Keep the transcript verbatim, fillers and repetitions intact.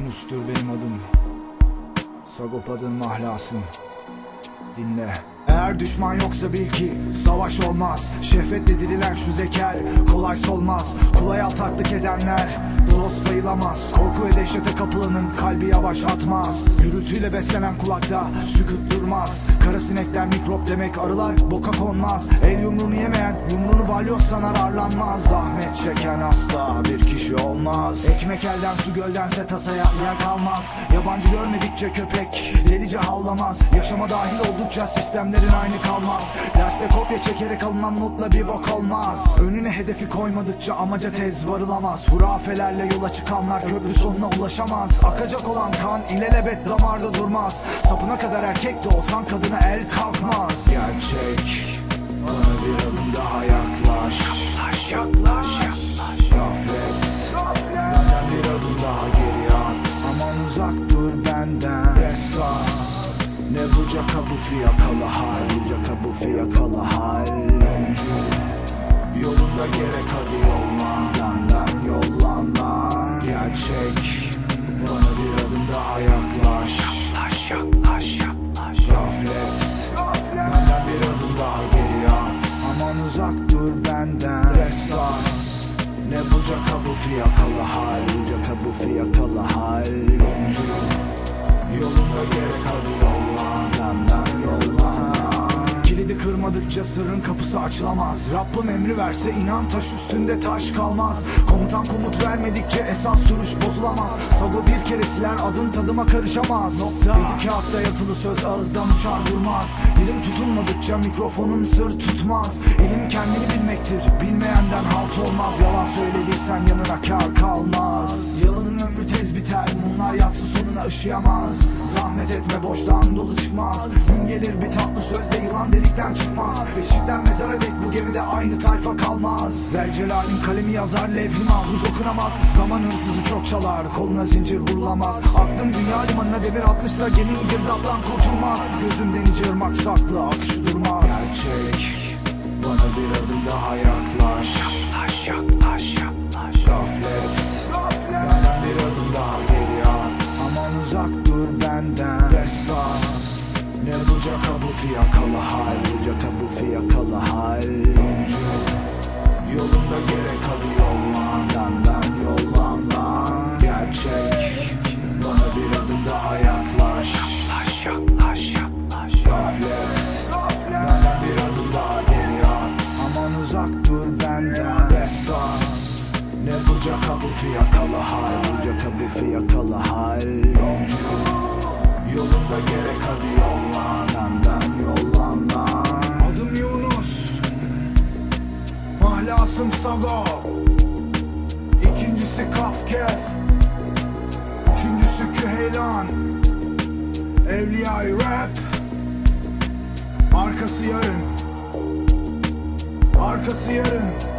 Yunus'tur benim adım. Sagopa'dın mahlasın. Dinle. Eğer düşman yoksa bil ki savaş olmaz. Şehvetle dirilen şu zeker kolay solmaz. Kulaya ataklık edenler dost sayılamaz. Korku ve dehşete kapılanın kalbi yavaş atmaz. Gürültüyle beslenen kulakta sükut durmaz. Kara sinekler mikrop demek, arılar boka konmaz. El yumruğunu yemeyen yumruğunu balyoz sanar, arlanmaz. Zahmet çeken asla bir kişi olmaz. Ekmek elden su göldense tasaya yer kalmaz. Yabancı görmedikçe köpek delice havlamaz. Yaşama dahil oldukça sistemlerin aynı kalmaz. Derste kopya çekerek alınan notla bir bok olmaz. Önüne hedefi koymadıkça amaca tez varılamaz. Hurafelerle yola çıkanlar köprü sonuna ulaşamaz. Akacak olan kan ilelebet damarda durmaz. Sapına kadar erkek de olsan kadına el kalkmaz. Gerçek bana bir adım daha yaklaş. Yaklaş yaklaş yaklaş. Gaflet benden bir adım daha geri at. Aman uzak dur benden. Destan ne bu caka bu fiyakalı hal. Bu caka bu fiyakalı hal. Öncü yolunda gerek hadi yollan. Benden yollan lan. Gerçek bana bir adım daha yaklaş. Yaklaş yaklaş yaklaş. Gaflet benden bir adım daha geri at. Aman uzak dur benden. Destan ne bu caka bu fiyakalı hal. Bu caka bu fiyakalı hal. Öncü yolunda gerek hadi yollan. Benden yollan. Kilidi kırmadıkça sırrın kapısı açılamaz. Rabbim emri verse inan taş üstünde taş kalmaz. Komutan komut vermedikçe esas duruş bozulamaz. Sago bir kere siler adın tadıma karışamaz. Nokta. Bezi kağıtta yatılı söz ağızdan uçar durmaz. Dilim tutulmadıkça mikrofonum sır tutmaz. İlim kendini bilmektir, bilmeyenden halt olmaz. Yalan söylediysen yanına kar kalmaz. Yalanın ömrü tez biter, mumlar yatsı sonuna ışıyamaz. Zahmet etme boştan dolu çıkmaz. Gün gelir bir tatlı sözle yılan delikten çıkmaz. Beşikten mezara dek bu gemide aynı tayfa kalmaz. Zelcelal'in kalemi yazar, levh-i mahfuz okunamaz. Zaman hırsızı çok çalar, koluna zincir vurulamaz. Aklım dünya limanına demir atmışsa gemin girdaptan kurtulmaz. Gözümden iyice ırmak saklı, akışı durmaz. Gerçek bana bir adım daha yaklaş. Yaklaş yaklaş yaklaş. Gaflet benden bir adım daha geri at. Aman uzak dur benden. Destan ne bu caka bu fiyakalı hal. Bu caka bu fiyakalı hal. Öncü yolunda gerek hadi yollan. Benden yollan lan. Gerçek bana bir adım daha yaklaş. Yaklaş yaklaş yaklaş. Gaflet benden bir adım daha geri at. Aman uzak dur benden. Destan ne bu caka bu fiyakalı hal. Bu caka bu fiyakalı hal. Öncü yolunda gerek hadi yollan. Benden yollan lan. Adım Yunus, mahlasım Sago. İkincisi Kafkef, üçüncüsü Küheylan. Evliya'yı rap, arkası yarın. Arkası yarın.